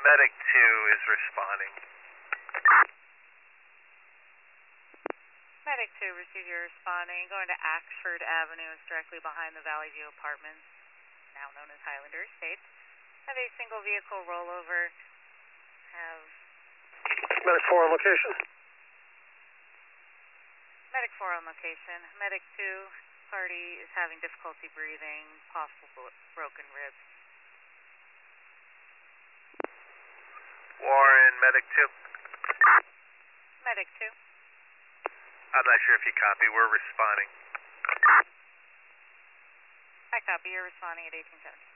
Medic 2 is responding. Medic 2, receive your responding. Going to Axford Avenue, is directly behind the Valley View Apartments, now known as Highlander Estates. Have a single vehicle rollover. Have Medic 4 on location. Medic 4 on location. Medic 2, party is having difficulty breathing, possible broken ribs. Warren, Medic 2. Medic 2. I'm not sure if you copy. We're responding. I copy. You're responding at 1870.